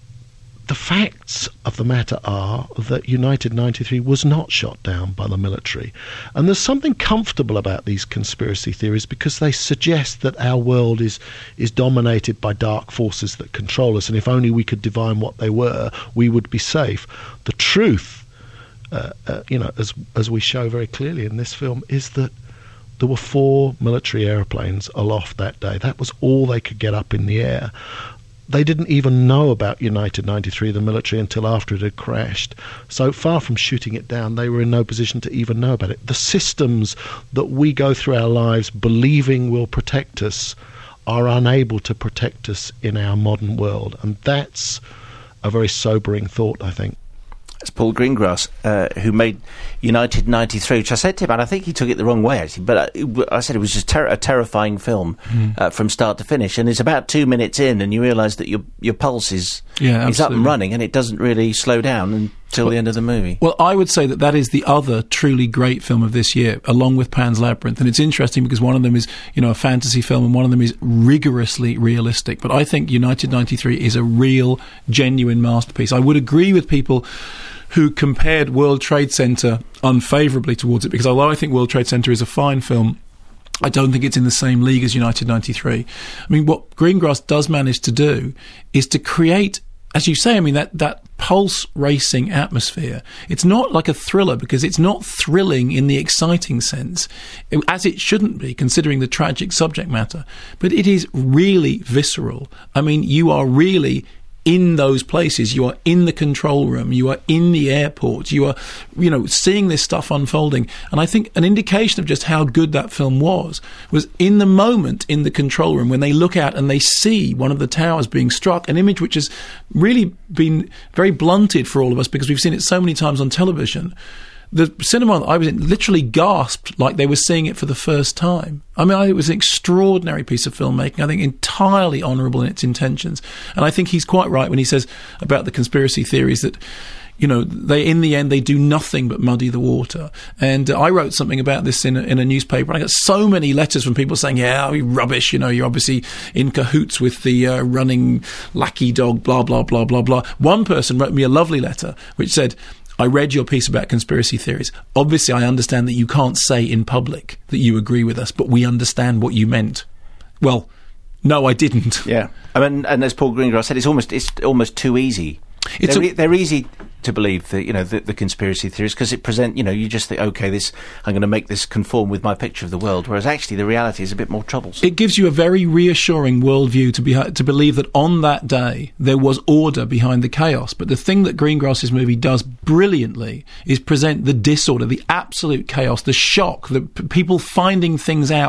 the facts of the matter are that United ninety-three was not shot down by the military. And there's something comfortable about these conspiracy theories because they suggest that our world is, is dominated by dark forces that control us, and if only we could divine what they were, we would be safe. The truth, uh, uh, you know, as, as we show very clearly in this film, is that there were four military airplanes aloft that day. That was all they could get up in the air. They didn't even know about United ninety-three, the military, until after it had crashed. So far from shooting it down, they were in no position to even know about it. The systems that we go through our lives believing will protect us are unable to protect us in our modern world. And that's a very sobering thought, I think. It's Paul Greengrass, uh, who made United ninety-three, which I said to him, and I think he took it the wrong way, actually, but I, I said it was just ter- a terrifying film mm. uh, from start to finish, and it's about two minutes in, and you realise that your your pulse is, yeah, is up and running, and it doesn't really slow down until well, the end of the movie. Well, I would say that that is the other truly great film of this year, along with Pan's Labyrinth, and it's interesting because one of them is, you know, a fantasy film, and one of them is rigorously realistic, but I think United ninety-three is a real, genuine masterpiece. I would agree with people who compared World Trade Center unfavourably towards it, because although I think World Trade Center is a fine film, I don't think it's in the same league as United ninety-three. I mean, what Greengrass does manage to do is to create, as you say, I mean, that, that pulse-racing atmosphere. It's not like a thriller because it's not thrilling in the exciting sense, as it shouldn't be, considering the tragic subject matter. But it is really visceral. I mean, you are really in those places. You are in the control room, you are in the airport, you are, you know, seeing this stuff unfolding. And I think an indication of just how good that film was was in the moment in the control room when they look out and they see one of the towers being struck, an image which has really been very blunted for all of us because we've seen it so many times on television. The cinema that I was in literally gasped like they were seeing it for the first time. I mean, it was an extraordinary piece of filmmaking, I think entirely honourable in its intentions. And I think he's quite right when he says about the conspiracy theories that, you know, they in the end, they do nothing but muddy the water. And uh, I wrote something about this in a, in a newspaper, and I got so many letters from people saying, yeah, oh, rubbish, you know, you're obviously in cahoots with the uh, running lackey dog, blah, blah, blah, blah, blah. One person wrote me a lovely letter which said, I read your piece about conspiracy theories. Obviously, I understand that you can't say in public that you agree with us, but we understand what you meant. Well, no, I didn't. Yeah, I mean, and as Paul Greengrass said, it's almost it's almost too easy. It's they're, a- e- they're easy to believe the you know the, the conspiracy theories because it present you know you just think, okay, this I'm going to make this conform with my picture of the world, whereas actually the reality is a bit more troublesome. It gives you a very reassuring worldview to be to believe that on that day there was order behind the chaos. But the thing that Greengrass's movie does brilliantly is present the disorder, the absolute chaos, the shock, the p- people finding things out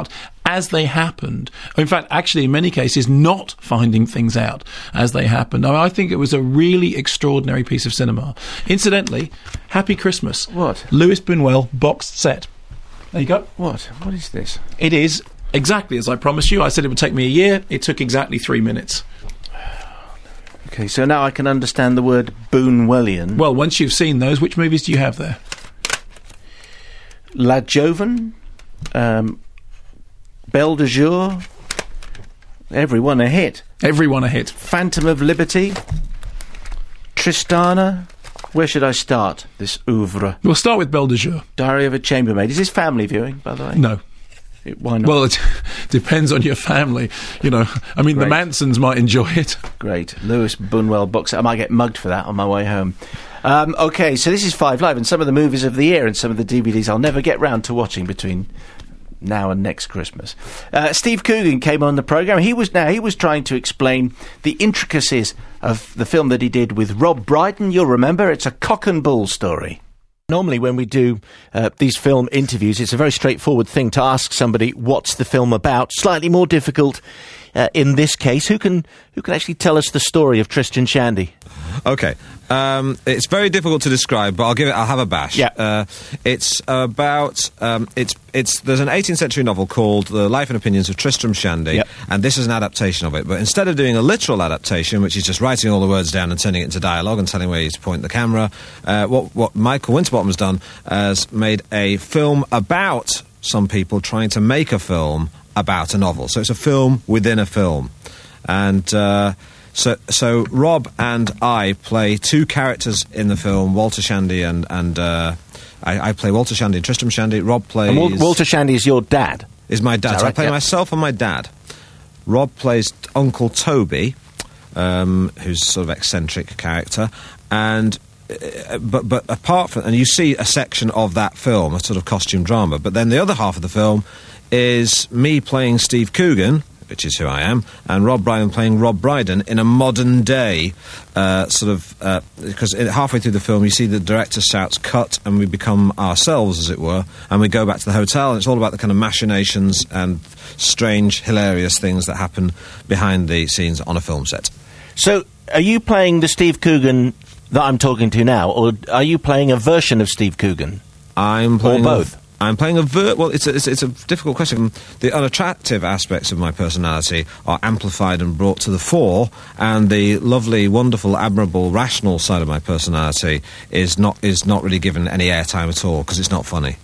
as they happened. In fact, actually, in many cases, not finding things out as they happened. I, mean, I think it was a really extraordinary piece of cinema. Incidentally, Happy Christmas. What? Louis Buñuel boxed set. There you go. What? What is this? It is exactly as I promised you. I said it would take me a year. It took exactly three minutes. Okay, so now I can understand the word Buñuelian. Well, once you've seen those, which movies do you have there? La Joven, um, Belle de Jour, everyone a hit. Everyone a hit. Phantom of Liberty, Tristana. Where should I start this oeuvre? We'll start with Belle de Jour. Diary of a Chambermaid. Is this family viewing, by the way? No. It, why not? Well, it depends on your family. You know, I mean, Great. The Mansons might enjoy it. Great. Louis Buñuel box. I might get mugged for that on my way home. Um, okay, so this is Five Live, and some of the movies of the year and some of the D V Ds I'll never get round to watching between now and next Christmas. Uh, Steve Coogan came on the programme. He was now he was trying to explain the intricacies of the film that he did with Rob Brydon. You'll remember, it's a cock and bull story. Normally when we do uh, these film interviews, it's a very straightforward thing to ask somebody what's the film about. Slightly more difficult uh, in this case. Who can who can actually tell us the story of Tristram Shandy? Okay, um, it's very difficult to describe, but I'll give it. I'll have a bash. Yeah. Uh, it's about. Um, it's it's. There's an eighteenth century novel called The Life and Opinions of Tristram Shandy, Yep. and this is an adaptation of it. But instead of doing a literal adaptation, which is just writing all the words down and turning it into dialogue and telling where you to point the camera, uh, what what Michael Winterbottom has done has made a film about some people trying to make a film about a novel. So it's a film within a film, and. Uh, So, so Rob and I play two characters in the film, Walter Shandy and and uh, I, I play Walter Shandy and Tristram Shandy. Rob plays And Wal- Walter Shandy is your dad. is my dad. Is that So I right? play Yeah. myself and my dad. Rob plays Uncle Toby, um, who's sort of eccentric character, and. Uh, but but apart from, and you see a section of that film, a sort of costume drama, but then the other half of the film is me playing Steve Coogan, which is who I am, and Rob Brydon playing Rob Brydon in a modern day uh, sort of, uh, because it, halfway through the film you see the director shouts cut and we become ourselves, as it were, and we go back to the hotel, and it's all about the kind of machinations and strange, hilarious things that happen behind the scenes on a film set. So, are you playing the Steve Coogan that I'm talking to now, or are you playing a version of Steve Coogan? I'm playing Or both? A, I'm playing a ver- well, it's a, it's, it's a difficult question. The unattractive aspects of my personality are amplified and brought to the fore, and the lovely, wonderful, admirable, rational side of my personality is not is not really given any airtime at all because it's not funny.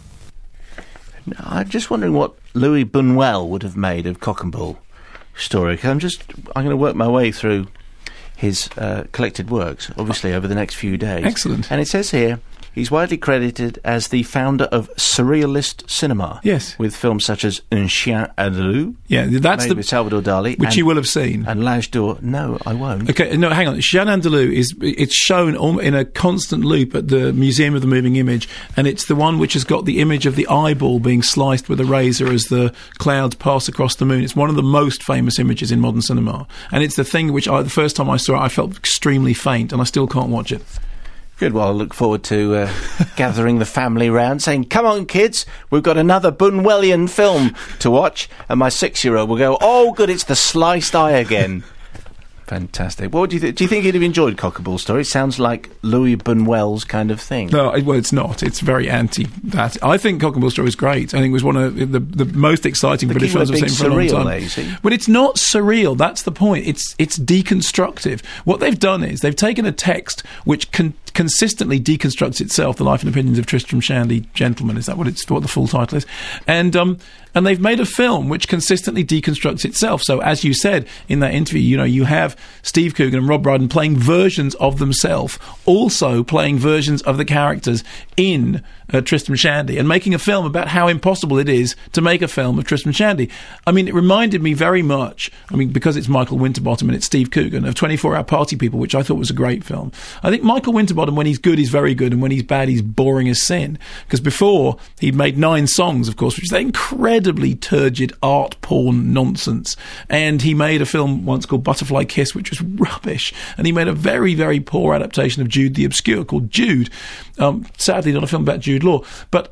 No, I'm just wondering what Louis Buñuel would have made of Cock and Bull story. 'Cause I'm just I'm going to work my way through his uh, collected works, obviously, over the next few days. Excellent. And it says here, he's widely credited as the founder of surrealist cinema. Yes. With films such as Un Chien Andalou, Yeah, that's made the with Salvador Dali, which and, you will have seen. and L'Âge d'Or. No, I won't. Okay, no, hang on. Chien Andalou is it's shown al- in a constant loop at the Museum of the Moving Image, and it's the one which has got the image of the eyeball being sliced with a razor as the clouds pass across the moon. It's one of the most famous images in modern cinema, and it's the thing which I, the first time I saw it, I felt extremely faint, and I still can't watch it. Good, well, I look forward to uh, gathering the family round, saying, come on, kids, we've got another Buñuelian film to watch. And my six-year-old will go, oh, good, it's the sliced eye again. Fantastic. What do you, th- do you think he'd have enjoyed Cock and Bull story? It sounds like Louis Buñuel's kind of thing. No, it, well, it's not. It's very anti that. I think Cock and Bull story was great. I think it was one of the, the most exciting The British key word films I've being seen for a long surreal, time. there, you see. But it's not surreal. That's the point. It's it's deconstructive. What they've done is they've taken a text which con- consistently deconstructs itself. The Life and Opinions of Tristram Shandy, Gentleman. Is that what it's what the full title is? And um and they've made a film which consistently deconstructs itself. So as you said in that interview, you know, you have Steve Coogan and Rob Brydon playing versions of themselves, also playing versions of the characters in uh, Tristram Shandy, and making a film about how impossible it is to make a film of Tristram Shandy. I mean, it reminded me very much, I mean, because it's Michael Winterbottom and it's Steve Coogan, of twenty-four hour Party People, which I thought was a great film. I think Michael Winterbottom, when he's good, he's very good, and when he's bad, he's boring as sin. Because before, he'd made nine songs, of course, which is incredibly turgid art porn nonsense. And he made a film once called Butterfly Kiss, which was rubbish. And he made a very, very poor adaptation of Jude the Obscure called Jude. Um, sadly, not a film about Jude Law. But uh,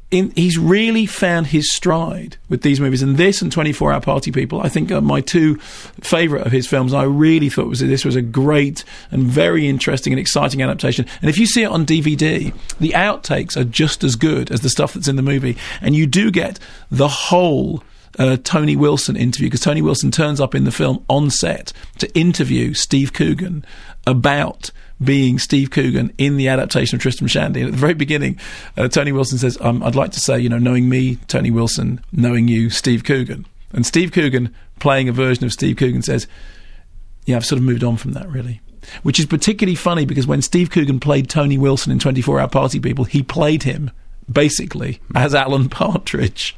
in, he's really found his stride with these movies, and this and twenty-four hour Party People, I think, are my two favourite of his films. I really thought was this was a great and very interesting and exciting adaptation. And if you see it on D V D, the outtakes are just as good as the stuff that's in the movie, and you do get the whole Uh, Tony Wilson interview, because Tony Wilson turns up in the film on set to interview Steve Coogan about being Steve Coogan in the adaptation of Tristram Shandy. And at the very beginning, uh, Tony Wilson says, um, I'd like to say, you know, knowing me, Tony Wilson, knowing you, Steve Coogan. And Steve Coogan, playing a version of Steve Coogan, says, yeah, I've sort of moved on from that, really. Which is particularly funny because when Steve Coogan played Tony Wilson in twenty-four hour Party People, he played him, basically, as Alan Partridge.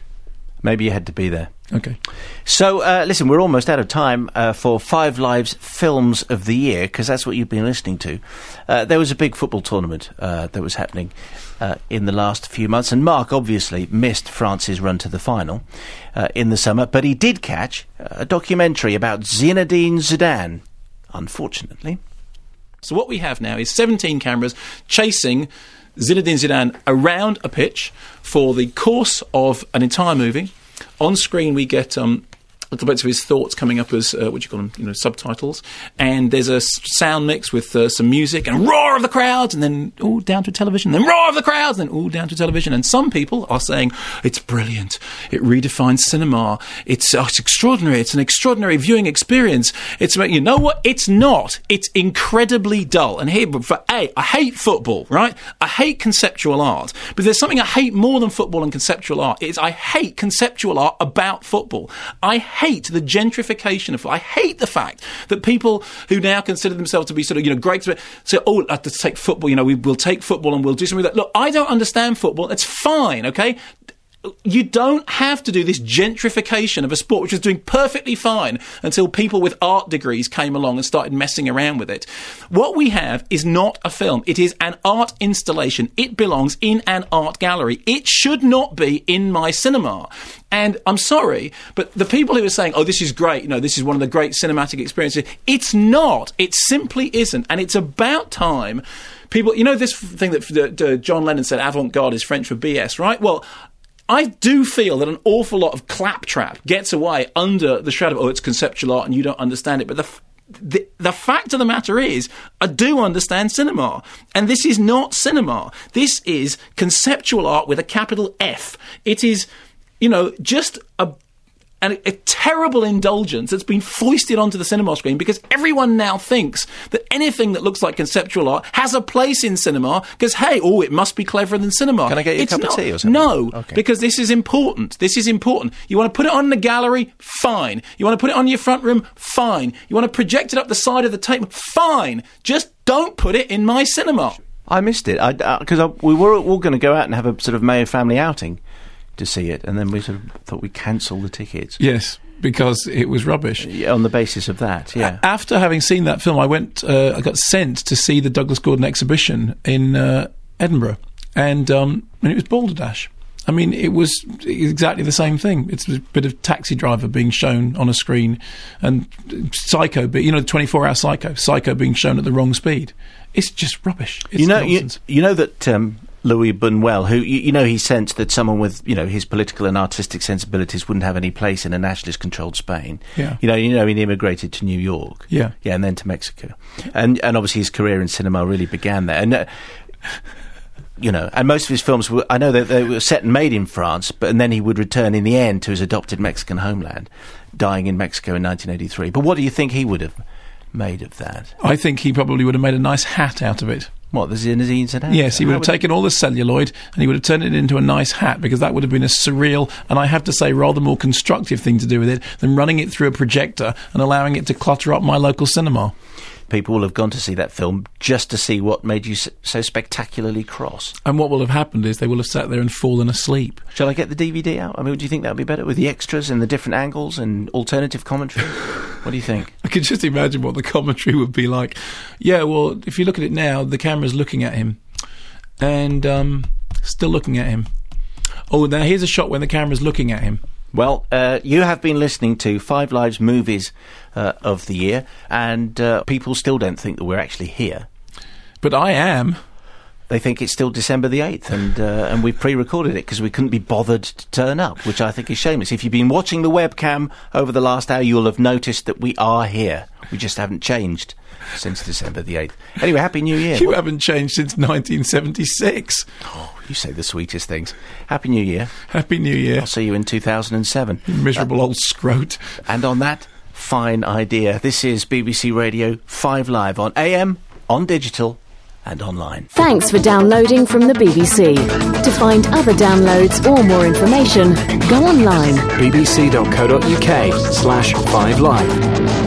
Maybe you had to be there. Okay. So, uh, listen, we're almost out of time uh, for Five Live's Films of the Year, because that's what you've been listening to. Uh, there was a big football tournament uh, that was happening uh, in the last few months, and Mark obviously missed France's run to the final uh, in the summer, but he did catch a documentary about Zinedine Zidane, unfortunately. So what we have now is seventeen cameras chasing Zinedine Zidane around a pitch for the course of an entire movie. On screen, we get um, little bits of his thoughts coming up as, uh, what do you call them, you know, subtitles. And there's a s- sound mix with uh, some music and roar of the crowds, and then, ooh, down to television, then roar of the crowds, and then, ooh, down to television. And some people are saying, it's brilliant. It redefines cinema. It's, uh, it's extraordinary. It's an extraordinary viewing experience. It's, you know what? It's not. It's incredibly dull. And here, for A, I hate football, right? I hate conceptual art. But there's something I hate more than football and conceptual art. It's I hate conceptual art about football. I hate the gentrification of I hate the fact that people who now consider themselves to be sort of, you know, great, say, oh, I have to take football, you know, we, we'll take football and we'll do something with that. Look, I don't understand football. It's fine, okay? You don't have to do this gentrification of a sport which was doing perfectly fine until people with art degrees came along and started messing around with it. What we have is not a film. It is an art installation. It belongs in an art gallery. It should not be in my cinema. And I'm sorry, but the people who are saying, oh, this is great, you know, this is one of the great cinematic experiences, it's not. It simply isn't. And it's about time people, you know, this thing that uh, John Lennon said, avant-garde is French for B S, right? Well, I do feel that an awful lot of claptrap gets away under the shadow of, oh, it's conceptual art and you don't understand it. But the, f- the the fact of the matter is, I do understand cinema. And this is not cinema. This is conceptual art with a capital F. It is, you know, just a And a, a terrible indulgence that's been foisted onto the cinema screen because everyone now thinks that anything that looks like conceptual art has a place in cinema because, hey, oh, it must be cleverer than cinema. Can I get you it's a cup not. of tea or something? No, okay. Because this is important. This is important. You want to put it on in the gallery? Fine. You want to put it on your front room? Fine. You want to project it up the side of the table? Fine. Just don't put it in my cinema. I missed it because uh, we were all going to go out and have a sort of Mayo family outing to see it, and then we sort of thought we'd cancel the tickets. Yes, because it was rubbish. Yeah, on the basis of that, yeah. A- after having seen that film, I went. Uh, I got sent to see the Douglas Gordon exhibition in uh, Edinburgh, and um, and it was balderdash. I mean, it was exactly the same thing. It's a bit of Taxi Driver being shown on a screen, and Psycho, you know, twenty-four hour Psycho, Psycho being shown at the wrong speed. It's just rubbish. It's you know, you, nonsense. you know that um, Louis Buñuel, who you, you know, he sensed that someone with you know his political and artistic sensibilities wouldn't have any place in a nationalist-controlled Spain. Yeah. You know, you know, he immigrated to New York. Yeah, yeah, and then to Mexico, and and obviously his career in cinema really began there. And. Uh, You know, and most of his films were, I know that they were set and made in France, but and then he would return in the end to his adopted Mexican homeland, dying in Mexico in nineteen eighty-three. But what do you think he would have made of that? I think he probably would have made a nice hat out of it. What, the Zinedine Zidane? Yes, he would How have would taken all the celluloid and he would have turned it into a nice hat, because that would have been a surreal and, I have to say, rather more constructive thing to do with it than running it through a projector and allowing it to clutter up my local cinema. People will have gone to see that film just to see what made you so spectacularly cross. And what will have happened is they will have sat there and fallen asleep. Shall I get the D V D out? I mean, do you think that would be better with the extras and the different angles and alternative commentary? What do you think? I can just imagine what the commentary would be like. Yeah, well, if you look at it now, the camera's looking at him and um, still looking at him. Oh, now here's a shot when the camera's looking at him. Well, uh, you have been listening to Five Lives Movies uh, of the Year, and uh, people still don't think that we're actually here. But I am. they think it's still December the eighth, and uh, and we've pre-recorded it because we couldn't be bothered to turn up, which I think is shameless. If you've been watching the webcam over the last hour, you'll have noticed that we are here. We just haven't changed since December the eighth. Anyway, Happy New Year. You haven't changed since nineteen seventy-six. Oh, you say the sweetest things. Happy New Year. Happy New Year. I'll see you in two thousand seven. You miserable uh, old scrote. And on that fine idea, this is B B C Radio five Live on A M, on digital, and online. Thanks for downloading from the B B C. To find other downloads or more information, go online. bbc.co.uk slash 5live.